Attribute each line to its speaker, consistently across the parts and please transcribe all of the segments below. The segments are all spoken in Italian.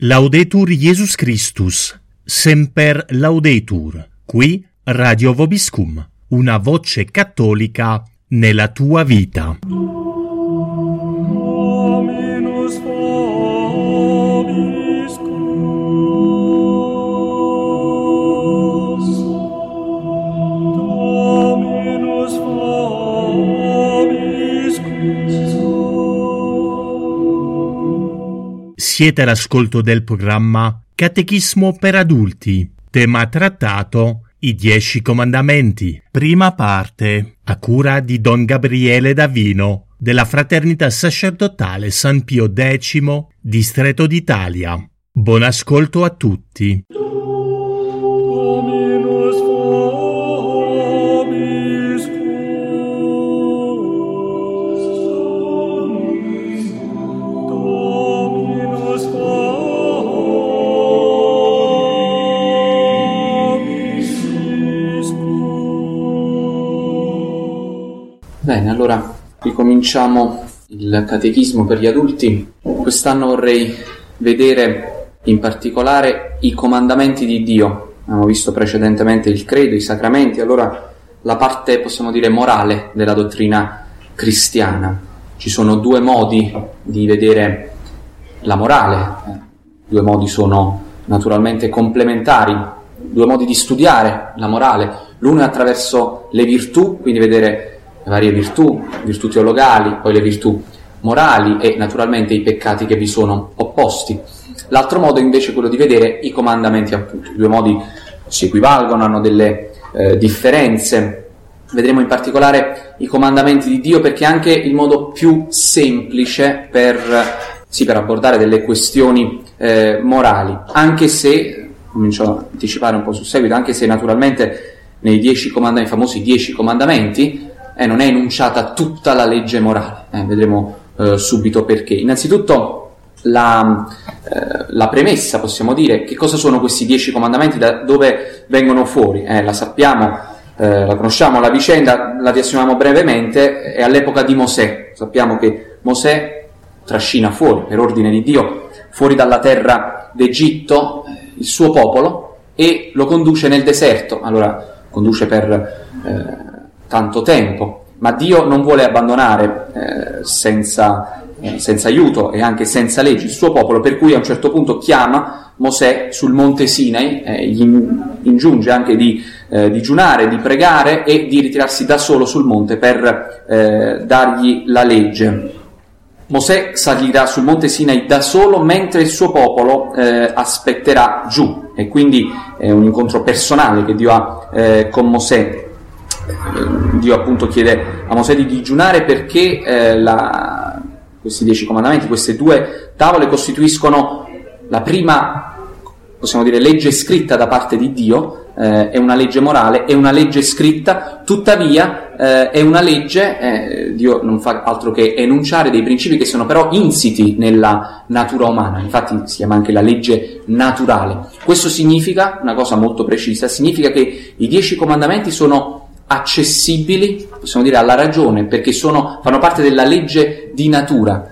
Speaker 1: Laudetur Jesus Christus, semper laudetur, qui Radio Vobiscum, una voce cattolica nella tua vita. Siete all'ascolto del programma Catechismo per adulti, tema trattato I 10 Comandamenti, prima parte, a cura di Don Gabriele Davino, della Fraternità Sacerdotale San Pio X, Distretto d'Italia. Buon ascolto a tutti.
Speaker 2: Bene, allora ricominciamo il catechismo per gli adulti. Quest'anno vorrei vedere in particolare i comandamenti di Dio. Abbiamo visto precedentemente il credo, i sacramenti, allora la parte, possiamo dire, morale della dottrina cristiana. Ci sono due modi di vedere la morale, due modi sono naturalmente complementari, due modi di studiare la morale. L'uno è attraverso le virtù, quindi vedere le varie virtù teologali, poi le virtù morali e naturalmente i peccati che vi sono opposti. L'altro modo invece è quello di vedere i comandamenti, appunto. I due modi si equivalgono, hanno delle differenze. Vedremo in particolare i comandamenti di Dio perché è anche il modo più semplice per abbordare delle questioni morali, anche se, comincio a anticipare un po' sul seguito, anche se naturalmente nei 10 comandamenti, i famosi 10 comandamenti, non è enunciata tutta la legge morale, vedremo subito perché. Innanzitutto la premessa, possiamo dire, che cosa sono questi 10 comandamenti, da dove vengono fuori, la sappiamo, la conosciamo la vicenda, la riassumiamo brevemente, è all'epoca di Mosè. Sappiamo che Mosè trascina fuori, per ordine di Dio, fuori dalla terra d'Egitto il suo popolo e lo conduce nel deserto. Allora conduce per tanto tempo, ma Dio non vuole abbandonare senza aiuto e anche senza leggi il suo popolo, per cui a un certo punto chiama Mosè sul monte Sinai, gli ingiunge anche di digiunare, di pregare e di ritirarsi da solo sul monte per dargli la legge. Mosè salirà sul monte Sinai da solo mentre il suo popolo aspetterà giù, e quindi è un incontro personale che Dio ha con Mosè. Dio appunto chiede a Mosè di digiunare perché questi 10 comandamenti, queste due tavole costituiscono la prima, possiamo dire, legge scritta da parte di Dio. È una legge morale, è una legge scritta, tuttavia è una legge, Dio non fa altro che enunciare dei principi che sono però insiti nella natura umana, infatti si chiama anche la legge naturale. Questo significa, una cosa molto precisa, significa che i 10 comandamenti sono accessibili, possiamo dire, alla ragione, perché fanno parte della legge di natura,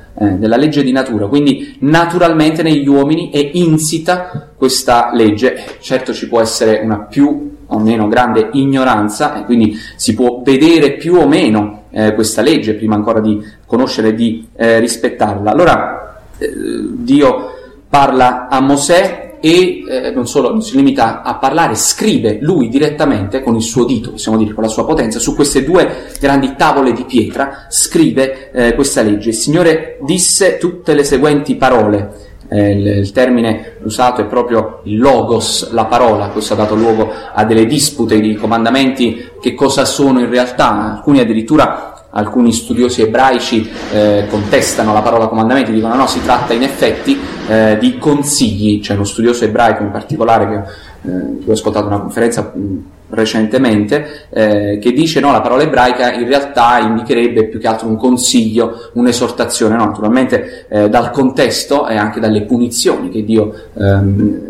Speaker 2: quindi naturalmente negli uomini è insita questa legge. Certo ci può essere una più o meno grande ignoranza e quindi si può vedere più o meno questa legge prima ancora di conoscere e di rispettarla. Allora Dio parla a Mosè e non solo, non si limita a parlare, scrive lui direttamente con il suo dito, possiamo dire, con la sua potenza, su queste due grandi tavole di pietra, scrive questa legge. Il Signore disse tutte le seguenti parole. Il termine usato è proprio il logos, la parola. Questo ha dato luogo a delle dispute di comandamenti, che cosa sono in realtà. Alcuni studiosi ebraici contestano la parola comandamenti, dicono no, si tratta in effetti di consigli. C'è uno studioso ebraico in particolare che ho ascoltato una conferenza recentemente che dice no, la parola ebraica in realtà indicherebbe più che altro un consiglio, un'esortazione, no, naturalmente dal contesto e anche dalle punizioni che Dio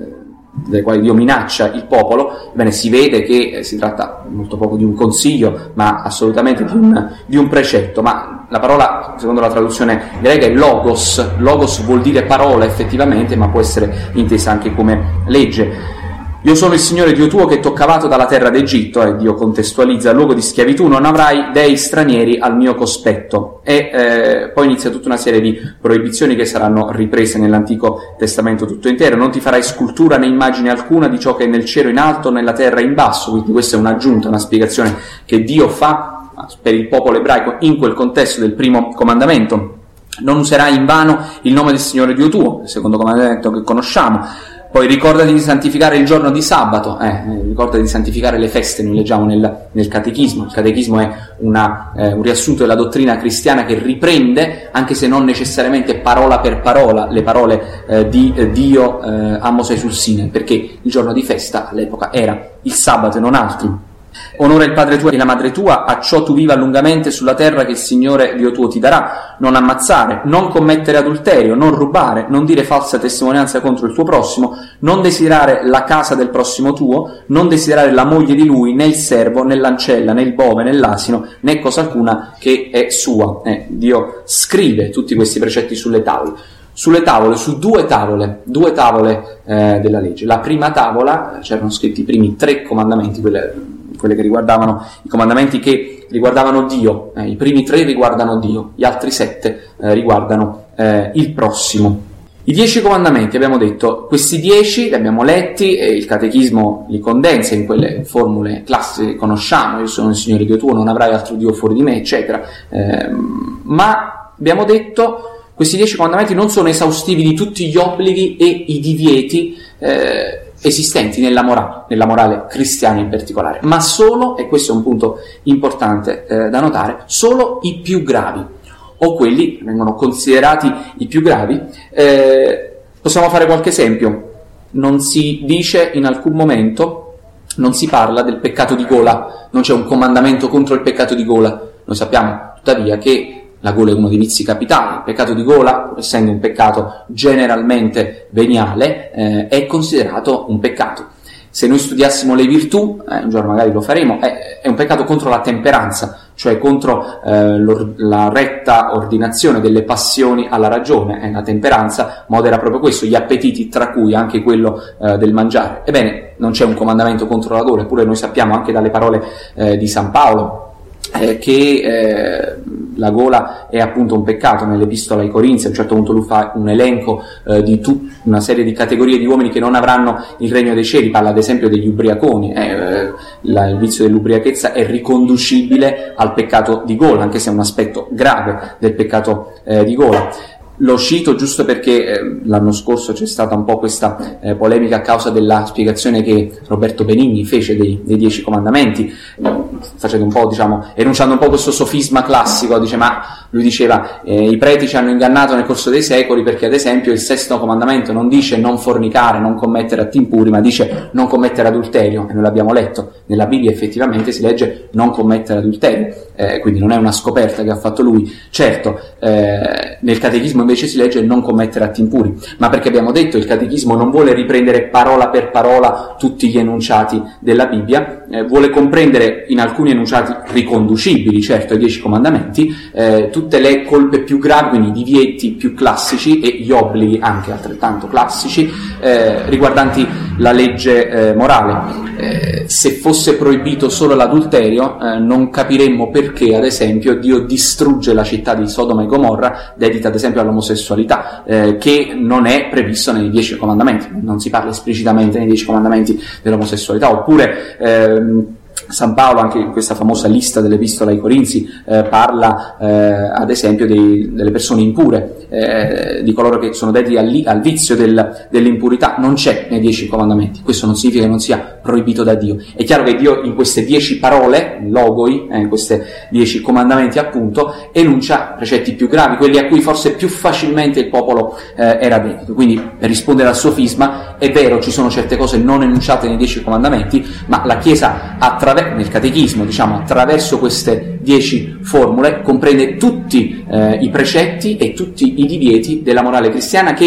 Speaker 2: delle quali Dio minaccia il popolo, ebbene si vede che si tratta molto poco di un consiglio, ma assolutamente di un precetto. Ma la parola, secondo la traduzione greca, è logos. Logos vuol dire parola effettivamente, ma può essere intesa anche come legge. Io sono il Signore Dio tuo che t'ho cavato dalla terra d'Egitto, e Dio contestualizza il luogo di schiavitù, non avrai dei stranieri al mio cospetto. E poi inizia tutta una serie di proibizioni che saranno riprese nell'Antico Testamento tutto intero. Non ti farai scultura né immagine alcuna di ciò che è nel cielo in alto, nella terra in basso. Quindi questa è un'aggiunta, una spiegazione che Dio fa per il popolo ebraico in quel contesto del primo comandamento. Non userai in vano il nome del Signore Dio tuo, il secondo comandamento che conosciamo. Poi ricordati di santificare il giorno di sabato, ricordati di santificare le feste, noi leggiamo nel catechismo. Il catechismo è un riassunto della dottrina cristiana che riprende, anche se non necessariamente parola per parola, le parole di Dio a Mosè sul Sinai, perché il giorno di festa all'epoca era il sabato e non altro. Onora il padre tuo e la madre tua, a ciò tu viva lungamente sulla terra che il Signore Dio tuo ti darà. Non ammazzare, non commettere adulterio, non rubare, non dire falsa testimonianza contro il tuo prossimo, non desiderare la casa del prossimo tuo, non desiderare la moglie di lui, né il servo, né l'ancella, né il bove, né l'asino, né cosa alcuna che è sua. Dio scrive tutti questi precetti sulle tavole. Su due tavole della legge. La prima tavola, c'erano scritti i primi 3 comandamenti, quelle che riguardavano i comandamenti che riguardavano Dio. I primi 3 riguardano Dio, gli altri 7 riguardano il prossimo. I 10 comandamenti, abbiamo detto, questi 10 li abbiamo letti e il catechismo li condensa in quelle formule classiche che conosciamo: io sono il Signore Dio tuo, non avrai altro Dio fuori di me, eccetera. Ma abbiamo detto, questi 10 comandamenti non sono esaustivi di tutti gli obblighi e i divieti esistenti nella morale cristiana in particolare, ma solo, e questo è un punto importante da notare, solo i più gravi, o quelli che vengono considerati i più gravi. Possiamo fare qualche esempio. Non si dice in alcun momento, non si parla del peccato di gola, non c'è un comandamento contro il peccato di gola. Noi sappiamo tuttavia che la gola è uno dei vizi capitali. Il peccato di gola, essendo un peccato generalmente veniale, è considerato un peccato. Se noi studiassimo le virtù, un giorno magari lo faremo, è un peccato contro la temperanza, cioè contro la retta ordinazione delle passioni alla ragione. La temperanza modera proprio questo, gli appetiti, tra cui anche quello del mangiare. Ebbene, non c'è un comandamento contro la gola, eppure noi sappiamo anche dalle parole di San Paolo che la gola è appunto un peccato. Nell'epistola ai Corinzi a un certo punto lui fa un elenco di una serie di categorie di uomini che non avranno il regno dei cieli. Parla ad esempio degli ubriaconi. Il vizio dell'ubriachezza è riconducibile al peccato di gola, anche se è un aspetto grave del peccato di gola. Lo cito giusto perché l'anno scorso c'è stata un po' questa polemica a causa della spiegazione che Roberto Benigni fece dei 10 comandamenti, facendo un po', enunciando un po' questo sofisma classico. Lui diceva i preti ci hanno ingannato nel corso dei secoli, perché ad esempio il 6° comandamento non dice non fornicare, non commettere atti impuri, ma dice non commettere adulterio, e noi l'abbiamo letto. Nella Bibbia effettivamente si legge non commettere adulterio, quindi non è una scoperta che ha fatto lui. Certo, nel catechismo invece si legge non commettere atti impuri, ma perché abbiamo detto il catechismo non vuole riprendere parola per parola tutti gli enunciati della Bibbia, vuole comprendere in alcuni enunciati riconducibili, certo, ai 10 comandamenti, tutte le colpe più gravi, quindi i divieti più classici e gli obblighi anche altrettanto classici riguardanti la legge morale. Se fosse proibito solo l'adulterio, non capiremmo perché ad esempio Dio distrugge la città di Sodoma e Gomorra, dedita ad esempio all'omosessualità, che non è previsto nei 10 comandamenti. Non si parla esplicitamente nei 10 comandamenti dell'omosessualità. Oppure San Paolo, anche in questa famosa lista dell'Epistola ai Corinzi, parla ad esempio delle persone impure, di coloro che sono dediti al vizio dell'impurità. Non c'è nei 10 comandamenti. Questo non significa che non sia proibito da Dio. È chiaro che Dio in queste 10 parole, logoi, in questi 10 comandamenti appunto, enuncia precetti più gravi, quelli a cui forse più facilmente il popolo era dedito. Quindi, per rispondere al sofisma, è vero, ci sono certe cose non enunciate nei 10 comandamenti, ma la Chiesa nel catechismo, attraverso queste 10 formule, comprende tutti i precetti e tutti i divieti della morale cristiana, che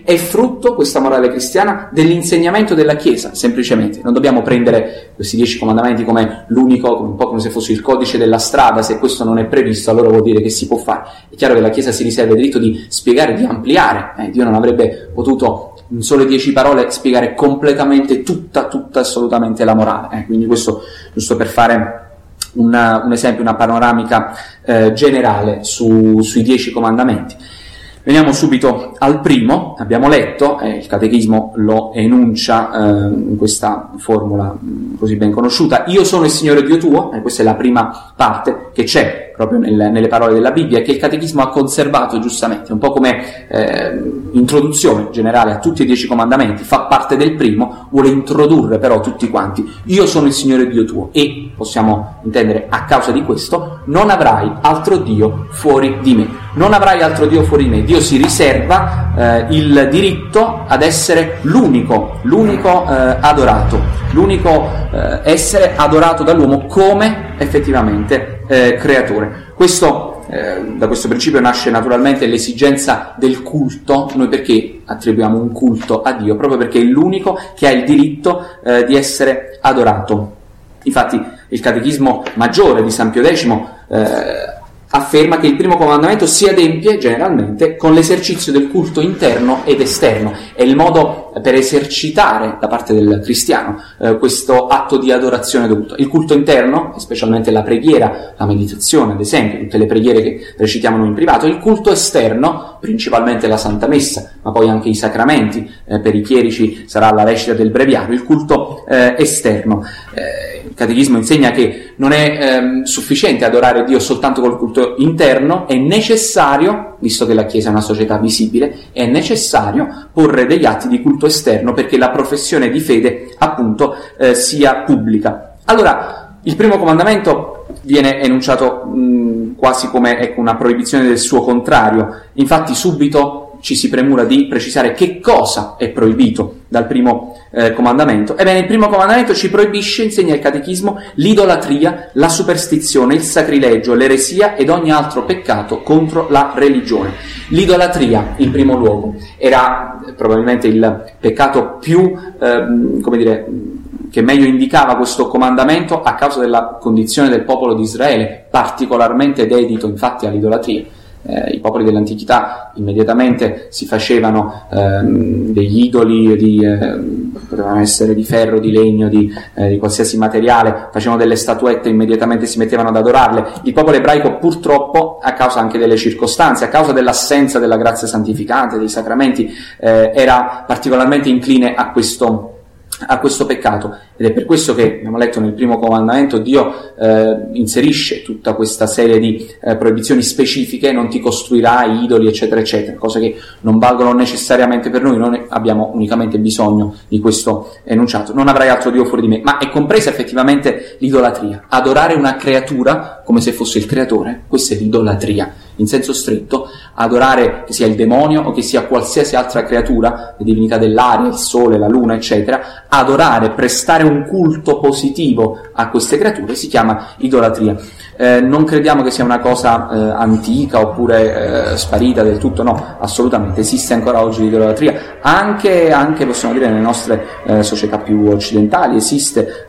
Speaker 2: è frutto, questa morale cristiana, dell'insegnamento della Chiesa, semplicemente. Non dobbiamo prendere questi 10 comandamenti come l'unico, un po' come se fosse il codice della strada. Se questo non è previsto, allora vuol dire che si può fare. È chiaro che la Chiesa si riserva il diritto di spiegare, di ampliare. Dio non avrebbe potuto in sole 10 parole spiegare completamente tutta assolutamente la morale. Quindi questo giusto per fare un esempio, una panoramica generale sui 10 comandamenti. Veniamo subito al primo. Abbiamo letto, il Catechismo lo enuncia in questa formula così ben conosciuta: io sono il Signore Dio tuo, questa è la prima parte che c'è proprio nelle parole della Bibbia, che il Catechismo ha conservato giustamente, un po' come introduzione generale a tutti e 10 comandamenti, fa parte del primo, vuole introdurre però tutti quanti: io sono il Signore Dio tuo, e possiamo intendere, a causa di questo, non avrai altro Dio fuori di me. Non avrai altro Dio fuori di me. Dio si riserva il diritto ad essere l'unico adorato, l'unico essere adorato dall'uomo come effettivamente creatore. Da questo principio nasce naturalmente l'esigenza del culto. Noi perché attribuiamo un culto a Dio? Proprio perché è l'unico che ha il diritto di essere adorato. Infatti il Catechismo Maggiore di San Pio X afferma che il primo comandamento si adempie generalmente con l'esercizio del culto interno ed esterno. È il modo per esercitare da parte del cristiano questo atto di adorazione dovuto. Il culto interno, specialmente la preghiera, la meditazione, ad esempio, tutte le preghiere che recitiamo noi in privato. Il culto esterno, principalmente la Santa Messa, ma poi anche i sacramenti. Per i chierici sarà la recita del breviario. Il culto esterno. Il Catechismo insegna che non è sufficiente adorare Dio soltanto col culto interno, è necessario, visto che la Chiesa è una società visibile, è necessario porre degli atti di culto esterno perché la professione di fede, appunto, sia pubblica. Allora, il primo comandamento viene enunciato quasi come una proibizione del suo contrario. Infatti subito ci si premura di precisare che cosa è proibito dal primo comandamento. Ebbene, il primo comandamento ci proibisce, insegna il Catechismo, l'idolatria, la superstizione, il sacrilegio, l'eresia ed ogni altro peccato contro la religione. L'idolatria, in primo luogo, era probabilmente il peccato più, che meglio indicava questo comandamento a causa della condizione del popolo di Israele, particolarmente dedito infatti all'idolatria. I popoli dell'antichità immediatamente si facevano degli idoli potevano essere di ferro, di legno, di qualsiasi materiale, facevano delle statuette, immediatamente si mettevano ad adorarle. Il popolo ebraico, purtroppo, a causa anche delle circostanze, a causa dell'assenza della grazia santificante, dei sacramenti, era particolarmente incline a questo peccato, ed è per questo che abbiamo letto nel primo comandamento Dio inserisce tutta questa serie di proibizioni specifiche: non ti costruirai idoli, eccetera eccetera, cose che non valgono necessariamente per noi abbiamo unicamente bisogno di questo enunciato: non avrai altro Dio fuori di me. Ma è compresa effettivamente l'idolatria, adorare una creatura come se fosse il creatore. Questa è l'idolatria in senso stretto, adorare che sia il demonio o che sia qualsiasi altra creatura, le divinità dell'aria, il sole, la luna, eccetera. Adorare, prestare un culto positivo a queste creature si chiama idolatria. Non crediamo che sia una cosa antica oppure sparita del tutto, no, assolutamente esiste ancora oggi l'idolatria, anche possiamo dire nelle nostre società più occidentali esiste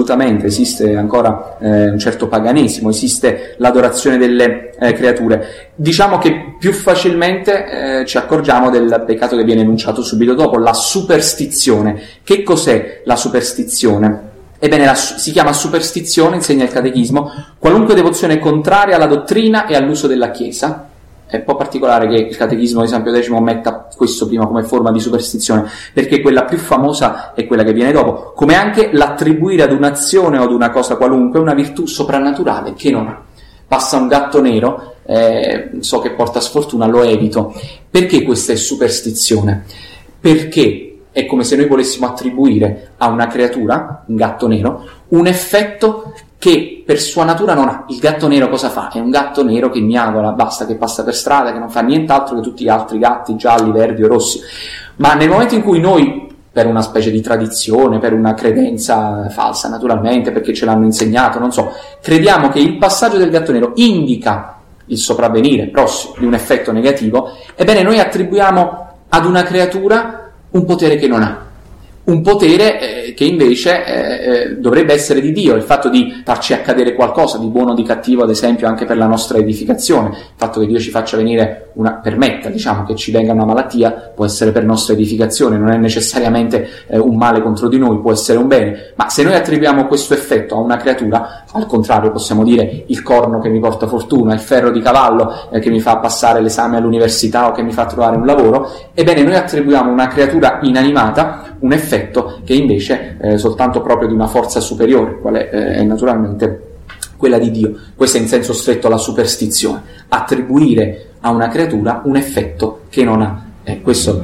Speaker 2: ancora un certo paganesimo, esiste l'adorazione delle creature. Diciamo che più facilmente ci accorgiamo del peccato che viene enunciato subito dopo, la superstizione. Che cos'è la superstizione? Ebbene, si chiama superstizione, insegna il Catechismo, qualunque devozione contraria alla dottrina e all'uso della Chiesa. È un po' particolare che il Catechismo di San Pio X metta questo prima come forma di superstizione, perché quella più famosa è quella che viene dopo, come anche l'attribuire ad un'azione o ad una cosa qualunque una virtù soprannaturale che non ha. Passa un gatto nero, so che porta sfortuna, lo evito. Perché questa è superstizione? Perché è come se noi volessimo attribuire a una creatura, un gatto nero, un effetto che per sua natura non ha. Il gatto nero cosa fa? È un gatto nero che miagola, basta, che passa per strada, che non fa nient'altro che tutti gli altri gatti gialli, verdi o rossi. Ma nel momento in cui noi, per una specie di tradizione, per una credenza falsa naturalmente, perché ce l'hanno insegnato, non so, crediamo che il passaggio del gatto nero indica il sopravvenire prossimo di un effetto negativo, ebbene noi attribuiamo ad una creatura un potere che non ha. Un potere che invece dovrebbe essere di Dio, il fatto di farci accadere qualcosa di buono o di cattivo, ad esempio anche per la nostra edificazione, il fatto che Dio ci faccia venire permetta, diciamo, che ci venga una malattia, può essere per nostra edificazione, non è necessariamente un male contro di noi, può essere un bene, ma se noi attribuiamo questo effetto a una creatura, al contrario possiamo dire il corno che mi porta fortuna, il ferro di cavallo che mi fa passare l'esame all'università o che mi fa trovare un lavoro, ebbene noi attribuiamo a una creatura inanimata un effetto che invece è soltanto proprio di una forza superiore, quale è naturalmente quella di Dio. Questo è in senso stretto la superstizione, attribuire a una creatura un effetto che non ha. Questo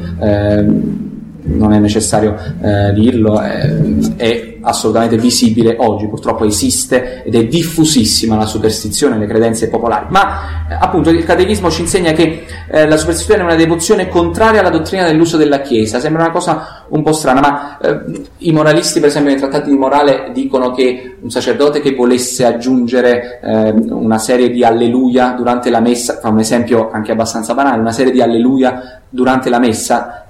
Speaker 2: non è necessario dirlo, è assolutamente visibile oggi, purtroppo esiste ed è diffusissima la superstizione, le credenze popolari, ma appunto il catechismo ci insegna che la superstizione è una devozione contraria alla dottrina dell'uso della Chiesa. Sembra una cosa un po' strana, ma i moralisti per esempio nei trattati di morale dicono che un sacerdote che volesse aggiungere una serie di alleluia durante la messa, fa un esempio anche abbastanza banale, una serie di alleluia durante la messa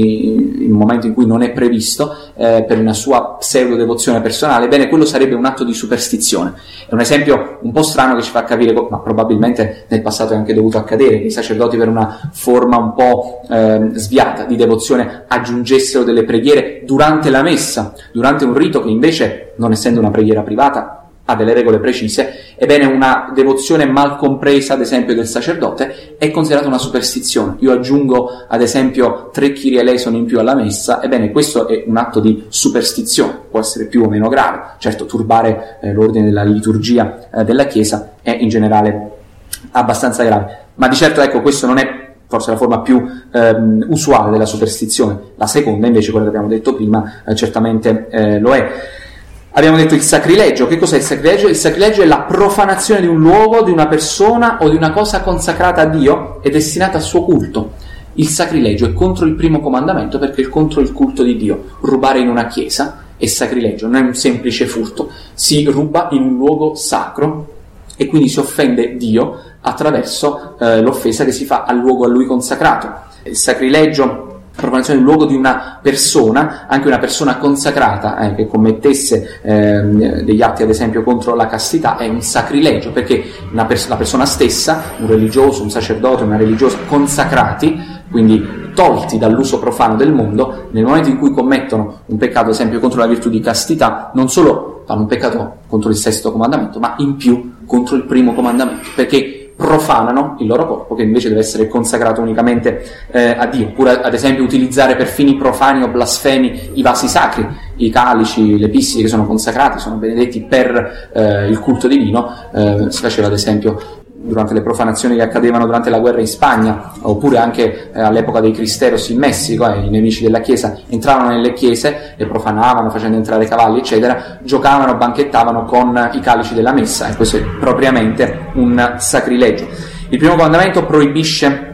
Speaker 2: in un momento in cui non è previsto per una sua pseudo devozione personale, bene, quello sarebbe un atto di superstizione. È un esempio un po' strano che ci fa capire, ma probabilmente nel passato è anche dovuto accadere, che i sacerdoti per una forma un po' sviata di devozione aggiungessero delle preghiere durante la messa, durante un rito che invece, non essendo una preghiera privata, ha delle regole precise. Ebbene, una devozione mal compresa, ad esempio, del sacerdote è considerata una superstizione. Io aggiungo, ad esempio, 3 Kyrie eleison in più alla messa, ebbene, questo è un atto di superstizione, può essere più o meno grave. Certo, turbare l'ordine della liturgia della Chiesa è in generale abbastanza grave, ma di certo, ecco, questo non è forse la forma più usuale della superstizione. La seconda, invece, quella che abbiamo detto prima, certamente lo è. Abbiamo detto il sacrilegio. Che cos'è il sacrilegio? Il sacrilegio è la profanazione di un luogo, di una persona o di una cosa consacrata a Dio e destinata al suo culto. Il sacrilegio è contro il primo comandamento perché è contro il culto di Dio. Rubare in una chiesa è sacrilegio, non è un semplice furto. Si ruba in un luogo sacro e quindi si offende Dio attraverso l'offesa che si fa al luogo a Lui consacrato. Il sacrilegio, profanazione del luogo di una persona, anche una persona consacrata che commettesse degli atti ad esempio contro la castità, è un sacrilegio, perché la persona stessa, un religioso, un sacerdote, una religiosa consacrati, quindi tolti dall'uso profano del mondo, nel momento in cui commettono un peccato ad esempio contro la virtù di castità, non solo fanno un peccato contro il 6° comandamento, ma in più contro il 1° comandamento, perché profanano il loro corpo, che invece deve essere consacrato unicamente a Dio. Oppure ad esempio utilizzare per fini profani o blasfemi i vasi sacri, i calici, le pissili che sono consacrati, sono benedetti per il culto divino. Si faceva ad esempio durante le profanazioni che accadevano durante la guerra in Spagna, oppure anche all'epoca dei cristeros in Messico, i nemici della Chiesa entravano nelle chiese, le profanavano facendo entrare cavalli eccetera, giocavano, banchettavano con i calici della messa, e questo è propriamente un sacrilegio. Il 1° comandamento proibisce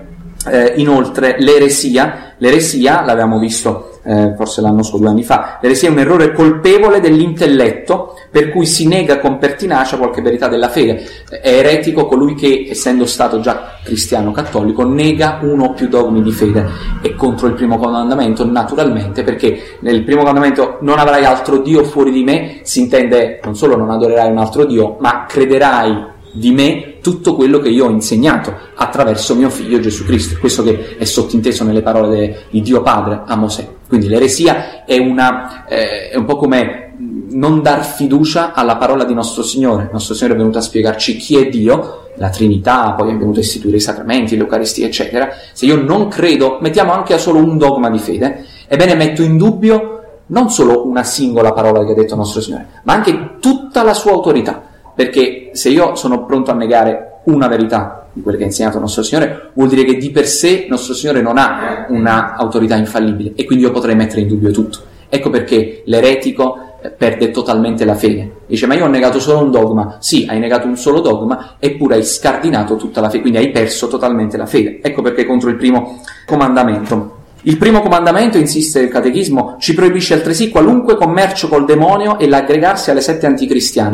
Speaker 2: inoltre l'eresia. L'eresia, l'avevamo visto forse l'anno scorso, 2 anni fa, l'eresia è un errore colpevole dell'intelletto per cui si nega con pertinacia qualche verità della fede. È eretico colui che, essendo stato già cristiano cattolico, nega uno o più dogmi di fede. È contro il 1° comandamento, naturalmente, perché nel 1° comandamento non avrai altro Dio fuori di me, si intende non solo non adorerai un altro Dio, ma crederai di me tutto quello che io ho insegnato attraverso mio figlio Gesù Cristo. Questo che è sottinteso nelle parole di Dio Padre a Mosè. Quindi l'eresia è un po' come non dar fiducia alla parola di nostro Signore. Nostro Signore è venuto a spiegarci chi è Dio, la Trinità, poi è venuto a istituire i sacramenti, l'Eucaristia eccetera. Se io non credo, mettiamo anche a solo un dogma di fede, ebbene metto in dubbio non solo una singola parola che ha detto nostro Signore, ma anche tutta la sua autorità. Perché se io sono pronto a negare una verità di quelle che ha insegnato nostro Signore, vuol dire che di per sé nostro Signore non ha una autorità infallibile, e quindi io potrei mettere in dubbio tutto. Ecco perché l'eretico perde totalmente la fede. Dice: ma io ho negato solo un dogma. Sì, hai negato un solo dogma, eppure hai scardinato tutta la fede, quindi hai perso totalmente la fede. Ecco perché contro il 1° comandamento. Il 1° comandamento, insiste il catechismo, ci proibisce altresì qualunque commercio col demonio e l'aggregarsi alle sette anticristiane.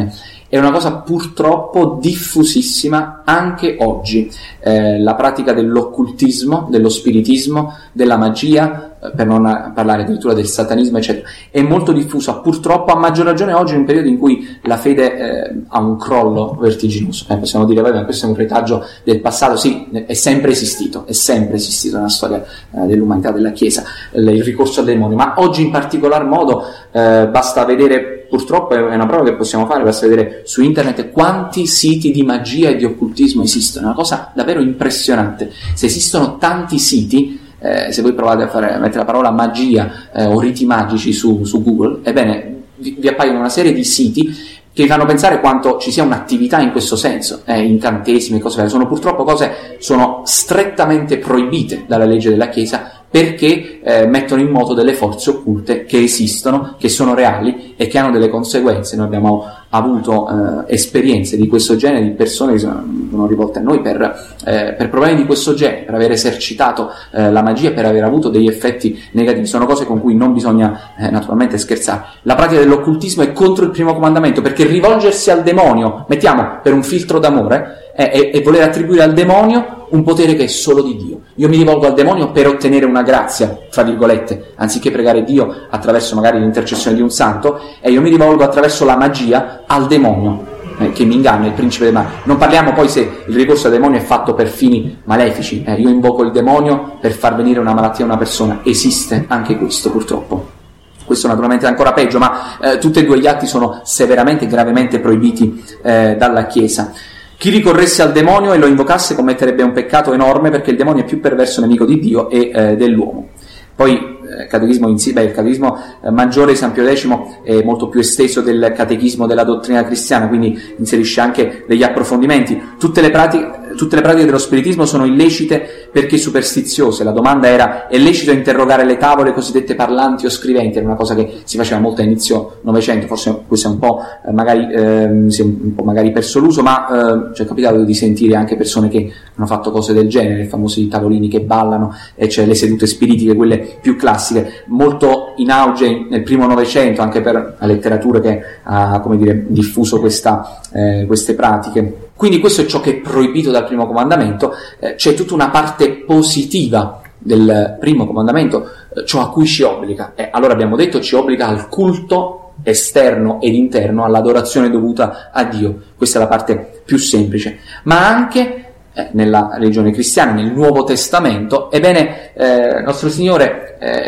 Speaker 2: è una cosa purtroppo diffusissima anche oggi. La pratica dell'occultismo, dello spiritismo, della magia, per non parlare addirittura del satanismo, eccetera, è molto diffusa purtroppo, a maggior ragione oggi, in un periodo in cui la fede ha un crollo vertiginoso. Possiamo dire, vabbè, questo è un retaggio del passato. Sì, è sempre esistito nella storia dell'umanità, della Chiesa, il ricorso al demonio, ma oggi in particolar modo basta vedere, purtroppo è una prova che possiamo fare, basta vedere su internet quanti siti di magia e di occultismo esistono. È una cosa davvero impressionante. Se esistono tanti siti, se voi provate a mettere la parola magia o riti magici su Google, ebbene vi appaiono una serie di siti che vi fanno pensare quanto ci sia un'attività in questo senso, incantesimi e cose varie. Sono purtroppo sono strettamente proibite dalla legge della Chiesa, perché mettono in moto delle forze occulte che esistono, che sono reali e che hanno delle conseguenze. Noi abbiamo avuto esperienze di questo genere, di persone che sono rivolte a noi per problemi di questo genere, per aver esercitato la magia, per aver avuto degli effetti negativi. Sono cose con cui non bisogna naturalmente scherzare. La pratica dell'occultismo è contro il primo comandamento, perché rivolgersi al demonio, mettiamo per un filtro d'amore, e voler attribuire al demonio un potere che è solo di Dio. Io mi rivolgo al demonio per ottenere una grazia, tra virgolette, anziché pregare Dio attraverso magari l'intercessione di un santo, e io mi rivolgo attraverso la magia al demonio che mi inganna, il principe del male. Non parliamo poi se il ricorso al demonio è fatto per fini malefici. Io invoco il demonio per far venire una malattia a una persona. Esiste anche questo, purtroppo. Questo naturalmente è ancora peggio, ma tutti e due gli atti sono severamente e gravemente proibiti dalla Chiesa. Chi ricorresse al demonio e lo invocasse commetterebbe un peccato enorme, perché il demonio è più perverso nemico di Dio e dell'uomo. Poi il catechismo maggiore di San Pio X è molto più esteso del catechismo della dottrina cristiana, quindi inserisce anche degli approfondimenti. Tutte le pratiche dello spiritismo sono illecite perché superstiziose. La domanda era: è lecito interrogare le tavole cosiddette parlanti o scriventi? Era una cosa che si faceva molto a inizio Novecento, forse questo è un po' magari perso l'uso, ma ci è capitato di sentire anche persone che hanno fatto cose del genere, i famosi tavolini che ballano, cioè le sedute spiritiche, quelle più classiche, molto in auge nel primo Novecento, anche per la letteratura che ha, diffuso queste pratiche. Quindi questo è ciò che è proibito dal primo comandamento. C'è tutta una parte positiva del primo comandamento, ciò a cui ci obbliga. Allora abbiamo detto, ci obbliga al culto esterno ed interno, all'adorazione dovuta a Dio. Questa è la parte più semplice. Ma anche nella religione cristiana, nel Nuovo Testamento, nostro Signore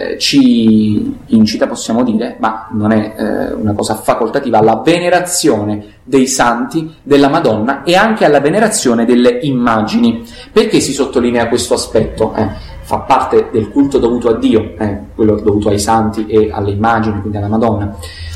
Speaker 2: ci incita, possiamo dire, ma non è una cosa facoltativa, alla venerazione dei santi, della Madonna, e anche alla venerazione delle immagini. Perché si sottolinea questo aspetto? Fa parte del culto dovuto a Dio, quello dovuto ai santi e alle immagini, quindi alla Madonna,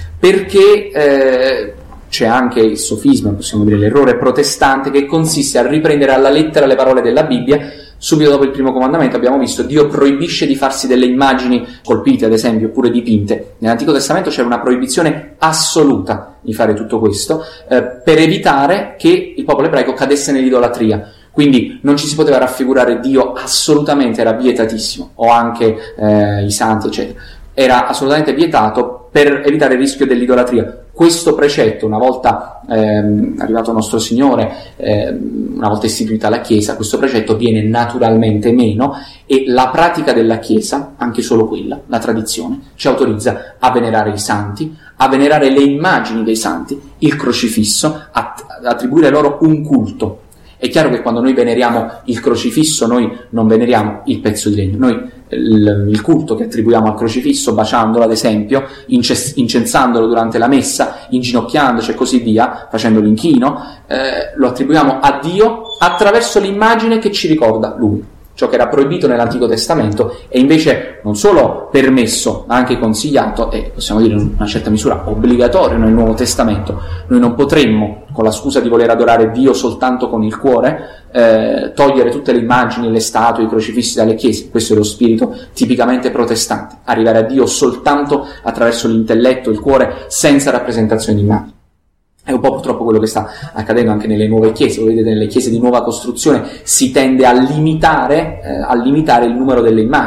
Speaker 2: perché c'è anche il sofisma, possiamo dire l'errore protestante, che consiste a riprendere alla lettera le parole della Bibbia. Subito dopo il primo comandamento abbiamo visto, Dio proibisce di farsi delle immagini scolpite, ad esempio, oppure dipinte. Nell'Antico Testamento c'era una proibizione assoluta di fare tutto questo, per evitare che il popolo ebraico cadesse nell'idolatria. Quindi non ci si poteva raffigurare Dio, assolutamente, era vietatissimo, o anche i santi, eccetera. Era assolutamente vietato per evitare il rischio dell'idolatria. Questo precetto, una volta arrivato nostro Signore, una volta istituita la Chiesa, questo precetto viene naturalmente meno, e la pratica della Chiesa, anche solo quella, la tradizione, ci autorizza a venerare i santi, a venerare le immagini dei santi, il crocifisso, a attribuire loro un culto. È chiaro che quando noi veneriamo il crocifisso, noi non veneriamo il pezzo di legno. Noi il culto che attribuiamo al crocifisso, baciandolo ad esempio, incensandolo durante la messa, inginocchiandoci e così via, facendo l'inchino, lo attribuiamo a Dio attraverso l'immagine che ci ricorda Lui. Ciò che era proibito nell'Antico Testamento è invece non solo permesso, ma anche consigliato, e possiamo dire in una certa misura obbligatorio nel Nuovo Testamento. Noi non potremmo, con la scusa di voler adorare Dio soltanto con il cuore, togliere tutte le immagini, le statue, i crocifissi dalle chiese. Questo è lo spirito tipicamente protestante: arrivare a Dio soltanto attraverso l'intelletto, il cuore, senza rappresentazioni di immagini. È un po' purtroppo quello che sta accadendo anche nelle nuove chiese. Voi vedete, nelle chiese di nuova costruzione si tende a limitare il numero delle immagini.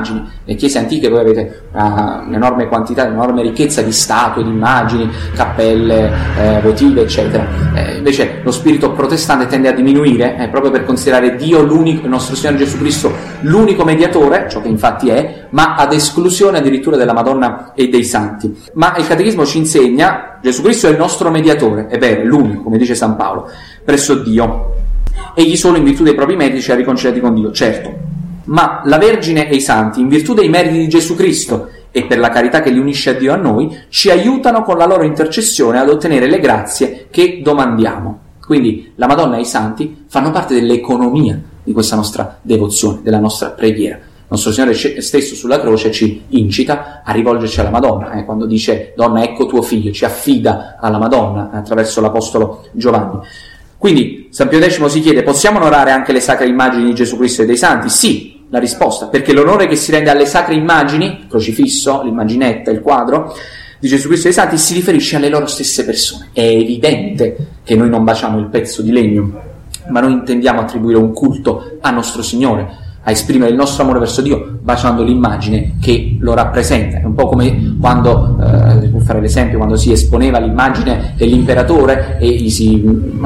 Speaker 2: Le chiese antiche voi avete un'enorme quantità, un'enorme ricchezza di statue, di immagini, cappelle, votive, eccetera. Invece lo spirito protestante tende a diminuire, proprio per considerare Dio l'unico, il nostro Signore Gesù Cristo, l'unico mediatore, ciò che infatti è, ma ad esclusione addirittura della Madonna e dei santi. Ma il Catechismo ci insegna: Gesù Cristo è il nostro mediatore, è vero, è l'unico, come dice San Paolo, presso Dio. Egli solo in virtù dei propri meriti ci ha riconciliati con Dio, certo. Ma la Vergine e i santi, in virtù dei meriti di Gesù Cristo e per la carità che li unisce a Dio e a noi, ci aiutano con la loro intercessione ad ottenere le grazie che domandiamo. Quindi la Madonna e i santi fanno parte dell'economia di questa nostra devozione, della nostra preghiera. Il nostro Signore stesso sulla croce ci incita a rivolgerci alla Madonna, quando dice: donna, ecco tuo figlio, ci affida alla Madonna attraverso l'Apostolo Giovanni. Quindi San Pio X si chiede: possiamo onorare anche le sacre immagini di Gesù Cristo e dei santi? Sì, la risposta, perché l'onore che si rende alle sacre immagini, il crocifisso, l'immaginetta, il quadro di Gesù Cristo e dei santi, si riferisce alle loro stesse persone. È evidente che noi non baciamo il pezzo di legno, ma noi intendiamo attribuire un culto a nostro Signore, a esprimere il nostro amore verso Dio baciando l'immagine che lo rappresenta. È un po' come quando, per fare l'esempio, quando si esponeva l'immagine dell'imperatore e gli si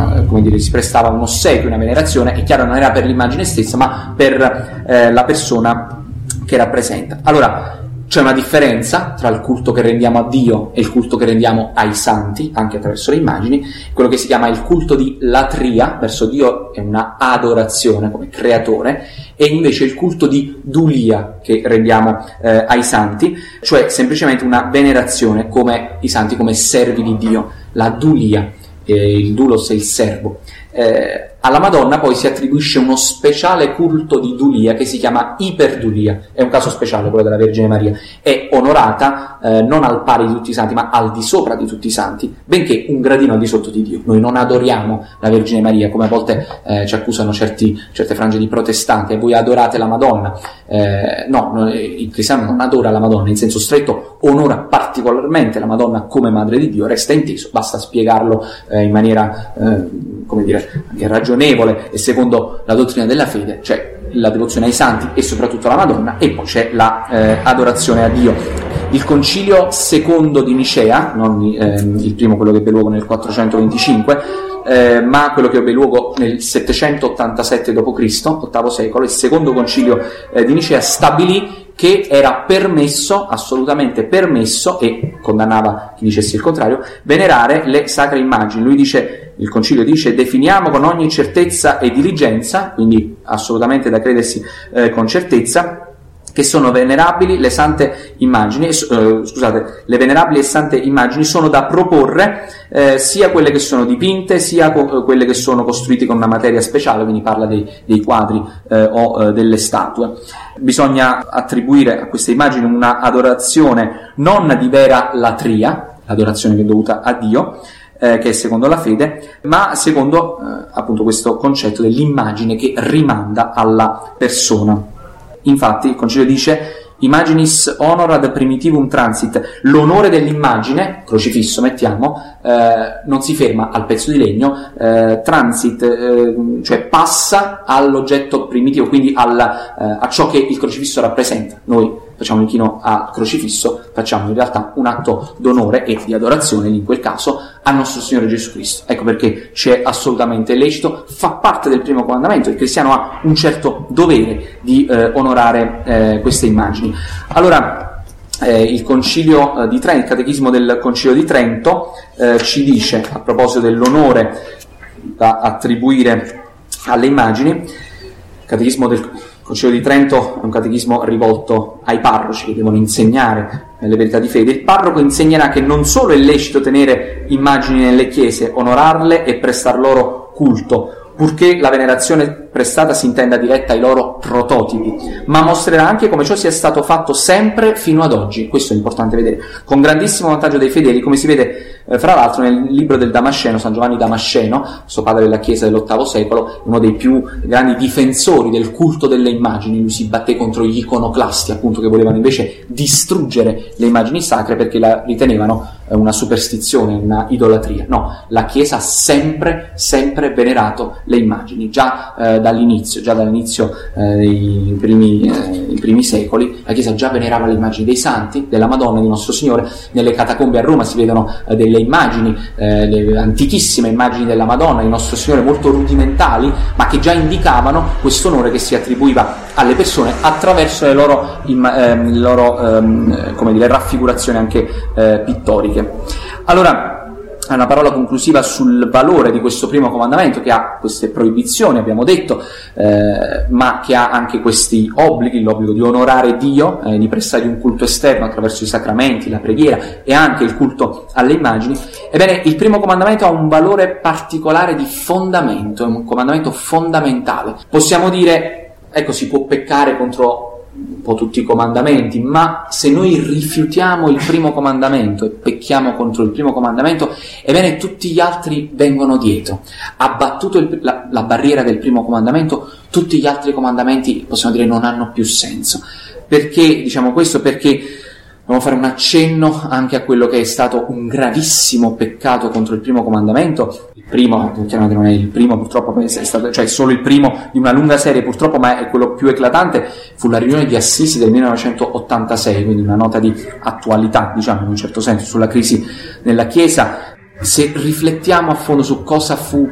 Speaker 2: prestava un ossequio, una venerazione. È chiaro, non era per l'immagine stessa, ma per la persona che rappresenta. Allora, c'è una differenza tra il culto che rendiamo a Dio e il culto che rendiamo ai santi, anche attraverso le immagini. Quello che si chiama il culto di latria verso Dio è una adorazione come creatore, e invece il culto di dulia che rendiamo ai santi, cioè semplicemente una venerazione come i santi, come servi di Dio. La dulia, il doulos è il servo. Alla Madonna poi si attribuisce uno speciale culto di dulia che si chiama iperdulia. È un caso speciale quello della Vergine Maria. È onorata non al pari di tutti i santi, ma al di sopra di tutti i santi, benché un gradino al di sotto di Dio. Noi non adoriamo la Vergine Maria, come a volte ci accusano certe frange di protestanti: e voi adorate la Madonna. No, il cristiano non adora la Madonna in senso stretto, onora particolarmente la Madonna come Madre di Dio, resta inteso, basta spiegarlo in maniera anche ragionevole e secondo la dottrina della fede. Cioè la devozione ai santi e soprattutto alla Madonna, e poi c'è la adorazione a Dio. Il concilio secondo di Nicea, non il primo, quello che ebbe luogo nel 425, ma quello che ebbe luogo nel 787 d.C., VIII secolo, il secondo concilio di Nicea stabilì che era permesso, assolutamente permesso, e condannava chi dicesse il contrario, venerare le sacre immagini. Il concilio dice: definiamo con ogni certezza e diligenza, quindi assolutamente da credersi con certezza, che sono venerabili le sante immagini, le venerabili e sante immagini sono da proporre, sia quelle che sono dipinte, sia quelle che sono costruite con una materia speciale, quindi parla dei quadri o delle statue. Bisogna attribuire a queste immagini una adorazione non di vera latria, l'adorazione che è dovuta a Dio, che è secondo la fede, ma secondo appunto questo concetto dell'immagine che rimanda alla persona. Infatti il concilio dice: imaginis honor ad primitivum transit. L'onore dell'immagine, crocifisso mettiamo, non si ferma al pezzo di legno, transit, cioè passa all'oggetto primitivo, quindi a ciò che il crocifisso rappresenta. Noi facciamo un inchino al crocifisso, facciamo in realtà un atto d'onore e di adorazione, in quel caso, al nostro Signore Gesù Cristo. Ecco perché c'è assolutamente lecito, fa parte del primo comandamento. Il cristiano ha un certo dovere di onorare queste immagini. Allora, il concilio di Trento, il catechismo del concilio di Trento ci dice, a proposito dell'onore da attribuire alle immagini, il catechismo del Concilio di Trento è un catechismo rivolto ai parroci che devono insegnare le verità di fede. Il parroco insegnerà che non solo è lecito tenere immagini nelle chiese, onorarle e prestar loro culto, purché la venerazione prestata si intenda diretta ai loro prototipi, ma mostrerà anche come ciò sia stato fatto sempre fino ad oggi. Questo è importante vedere, con grandissimo vantaggio dei fedeli, come si vede fra l'altro nel libro del Damasceno, San Giovanni Damasceno, suo padre della Chiesa dell'VIII secolo, uno dei più grandi difensori del culto delle immagini. Lui si batté contro gli iconoclasti, appunto, che volevano invece distruggere le immagini sacre perché la ritenevano una superstizione, una idolatria. No, la Chiesa ha sempre venerato le immagini, già dall'inizio dei primi nei primi secoli, la Chiesa già venerava le immagini dei santi, della Madonna e di Nostro Signore. Nelle catacombe a Roma si vedono delle immagini, le antichissime immagini della Madonna e di Nostro Signore, molto rudimentali, ma che già indicavano questo onore che si attribuiva alle persone attraverso le loro raffigurazioni anche pittoriche. Allora, una parola conclusiva sul valore di questo primo comandamento, che ha queste proibizioni, abbiamo detto, ma che ha anche questi obblighi: l'obbligo di onorare Dio, di prestargli un culto esterno attraverso i sacramenti, la preghiera e anche il culto alle immagini. Ebbene, il primo comandamento ha un valore particolare di fondamento, è un comandamento fondamentale. Possiamo dire, ecco, si può peccare contro un po' tutti i comandamenti, ma se noi rifiutiamo il primo comandamento e pecchiamo contro il primo comandamento, ebbene tutti gli altri vengono dietro. Abbattuto la barriera del primo comandamento, tutti gli altri comandamenti, possiamo dire, non hanno più senso. Perché diciamo questo? Perché dobbiamo fare un accenno anche a quello che è stato un gravissimo peccato contro il primo comandamento. Il primo, chiaramente non è il primo, purtroppo è stato, cioè solo il primo di una lunga serie, purtroppo, ma è quello più eclatante, fu la riunione di Assisi del 1986, quindi una nota di attualità, diciamo, in un certo senso, sulla crisi nella Chiesa. Se riflettiamo a fondo su cosa fu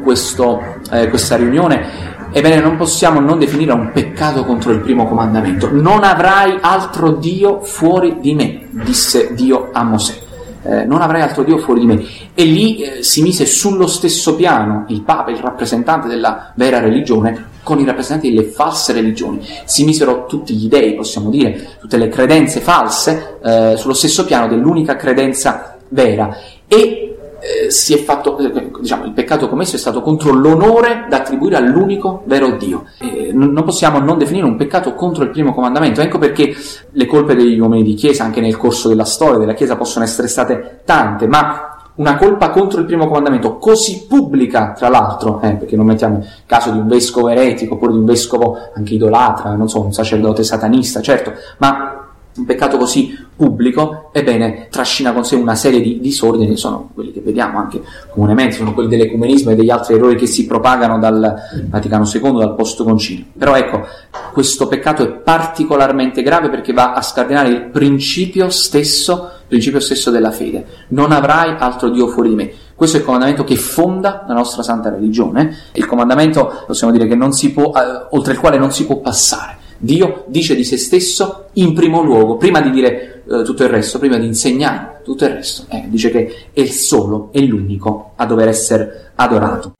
Speaker 2: questa riunione, ebbene, non possiamo non definire un peccato contro il primo comandamento. Non avrai altro Dio fuori di me, disse Dio a Mosè. Non avrai altro Dio fuori di me. E lì si mise sullo stesso piano il Papa, il rappresentante della vera religione, con i rappresentanti delle false religioni. Si misero tutti gli dei, possiamo dire, tutte le credenze false, sullo stesso piano dell'unica credenza vera. E si è fatto, diciamo, il peccato commesso è stato contro l'onore da attribuire all'unico vero Dio. Non possiamo non definire un peccato contro il primo comandamento. Ecco perché le colpe degli uomini di Chiesa, anche nel corso della storia della Chiesa, possono essere state tante, ma una colpa contro il primo comandamento così pubblica, tra l'altro, perché non mettiamo il caso di un vescovo eretico oppure di un vescovo anche idolatra, non so, un sacerdote satanista, certo, ma un peccato così pubblico, ebbene, trascina con sé una serie di disordini, sono quelli che vediamo anche comunemente, sono quelli dell'ecumenismo e degli altri errori che si propagano dal Vaticano II, dal post-concilio. Però ecco, questo peccato è particolarmente grave perché va a scardinare il principio stesso della fede. Non avrai altro Dio fuori di me. Questo è il comandamento che fonda la nostra santa religione, il comandamento, possiamo dire, che non si può, oltre il quale non si può passare. Dio dice di se stesso in primo luogo, prima di dire tutto il resto, prima di insegnare tutto il resto, dice che è il solo, è l'unico a dover essere adorato.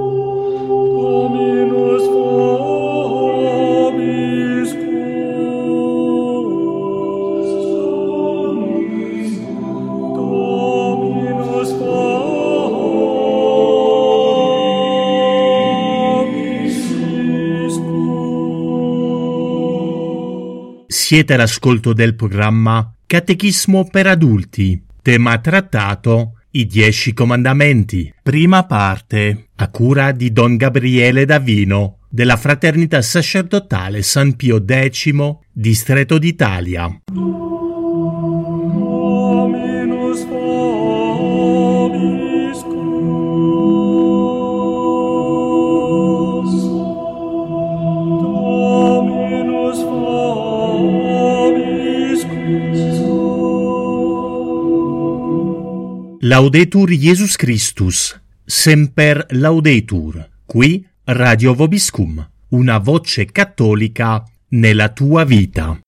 Speaker 1: Siete all'ascolto del programma Catechismo per adulti, tema trattato I 10 comandamenti, prima parte, a cura di Don Gabriele Davino, della Fraternità Sacerdotale San Pio X, Distretto d'Italia. Laudetur Jesus Christus, semper laudetur, qui Radio Vobiscum, una voce cattolica nella tua vita.